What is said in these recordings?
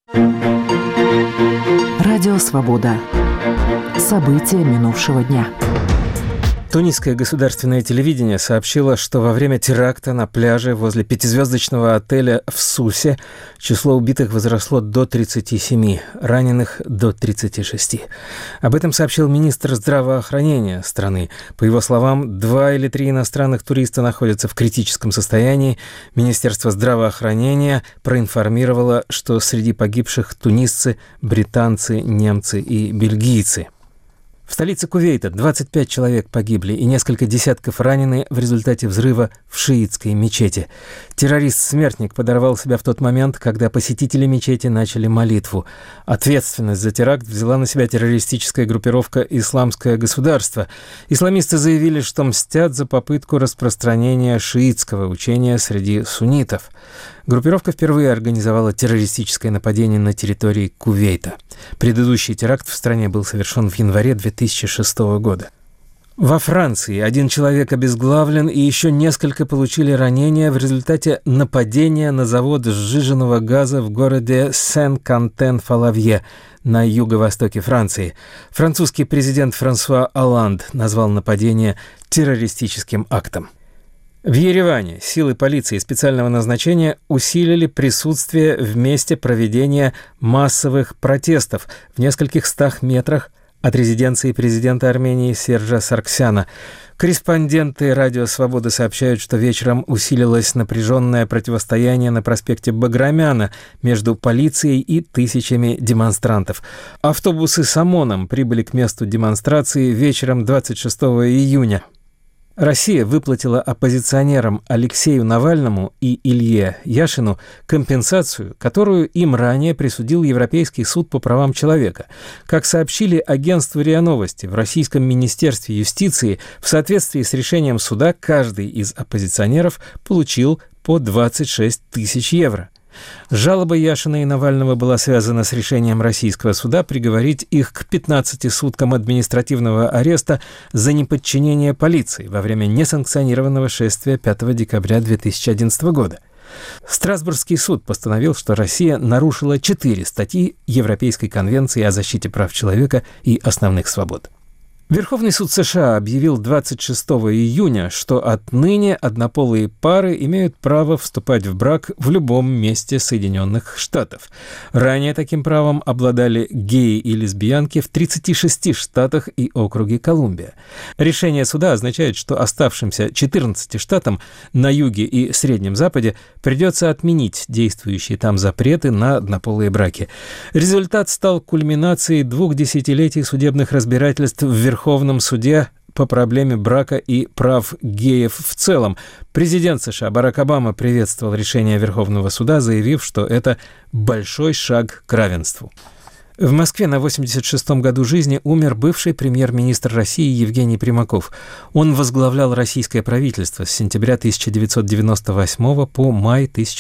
Радио «Свобода». События минувшего дня. Тунисское государственное телевидение сообщило, что во время теракта на пляже возле пятизвездочного отеля в Сусе число убитых возросло до 37, раненых до 36. Об этом сообщил министр здравоохранения страны. По его словам, 2 или 3 иностранных туриста находятся в критическом состоянии. Министерство здравоохранения проинформировало, что среди погибших тунисцы, британцы, немцы и бельгийцы. В столице Кувейта 25 человек погибли и несколько десятков ранены в результате взрыва в шиитской мечети. Террорист-смертник подорвал себя в тот момент, когда посетители мечети начали молитву. Ответственность за теракт взяла на себя террористическая группировка «Исламское государство». Исламисты заявили, что мстят за попытку распространения шиитского учения среди суннитов. Группировка впервые организовала террористическое нападение на территории Кувейта. Предыдущий теракт в стране был совершен в январе 2006 года. Во Франции 1 человек обезглавлен и еще несколько получили ранения в результате нападения на завод сжиженного газа в городе Сен-Кантен-Фалавье на юго-востоке Франции. Французский президент Франсуа Олланд назвал нападение террористическим актом. В Ереване силы полиции специального назначения усилили присутствие в месте проведения массовых протестов в нескольких 100 метрах от резиденции президента Армении Сержа Саргсяна. Корреспонденты «Радио Свобода» сообщают, что вечером усилилось напряженное противостояние на проспекте Баграмяна между полицией и тысячами демонстрантов. Автобусы с ОМОНом прибыли к месту демонстрации вечером 26 июня. Россия выплатила оппозиционерам Алексею Навальному и Илье Яшину компенсацию, которую им ранее присудил Европейский суд по правам человека. Как сообщили агентству РИА Новости, в Российском министерстве юстиции в соответствии с решением суда каждый из оппозиционеров получил по 26 тысяч евро. Жалоба Яшина и Навального была связана с решением российского суда приговорить их к 15 суткам административного ареста за неподчинение полиции во время несанкционированного шествия 5 декабря 2011 года. Страсбургский суд постановил, что Россия нарушила 4 статьи Европейской конвенции о защите прав человека и основных свобод. Верховный суд США объявил 26 июня, что отныне однополые пары имеют право вступать в брак в любом месте Соединенных Штатов. Ранее таким правом обладали геи и лесбиянки в 36 штатах и округе Колумбия. Решение суда означает, что оставшимся 14 штатам на юге и Среднем Западе придется отменить действующие там запреты на однополые браки. Результат стал кульминацией 2 десятилетий судебных разбирательств в Верховном суде по проблеме брака и прав геев в целом. Президент США Барак Обама приветствовал решение Верховного суда, заявив, что это большой шаг к равенству. В Москве на 86-м году жизни умер бывший премьер-министр России Евгений Примаков. Он возглавлял российское правительство с сентября 1998 по май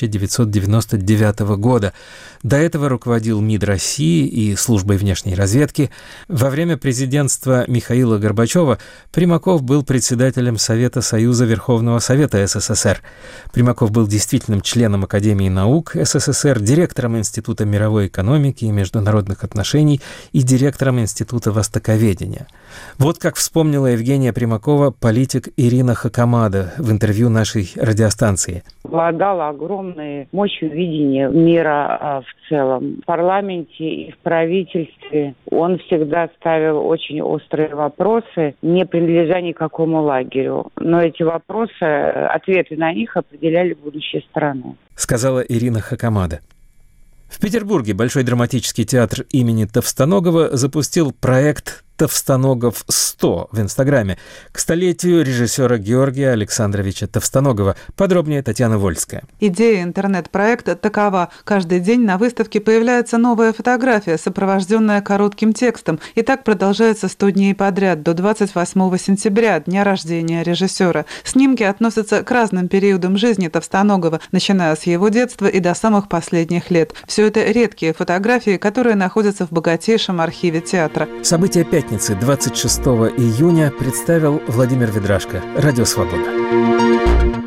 1999 года. До этого руководил МИД России и службой внешней разведки. Во время президентства Михаила Горбачева Примаков был председателем Совета Союза Верховного Совета СССР. Примаков был действительным членом Академии наук СССР, директором Института мировой экономики и международных отношений и директором Института востоковедения. Вот как вспомнила Евгения Примакова политик Ирина Хакамада в интервью нашей радиостанции. Обладала огромной мощью видения мира в целом. В парламенте и в правительстве он всегда ставил очень острые вопросы, не принадлежа никакому лагерю. Но эти вопросы, ответы на них определяли будущее страны. Сказала Ирина Хакамада. В Петербурге Большой драматический театр имени Товстоногова запустил проект «Товстоногов 100» в Инстаграме к столетию режиссера Георгия Александровича Товстоногова. Подробнее Татьяна Вольская. Идея интернет-проекта такова. Каждый день на выставке появляется новая фотография, сопровожденная коротким текстом. И так продолжается 100 дней подряд, до 28 сентября, дня рождения режиссера. Снимки относятся к разным периодам жизни Товстоногова, начиная с его детства и до самых последних лет. Все это редкие фотографии, которые находятся в богатейшем архиве театра. События пятницы 26 июня представил Владимир Ведрашко. Радио «Свобода».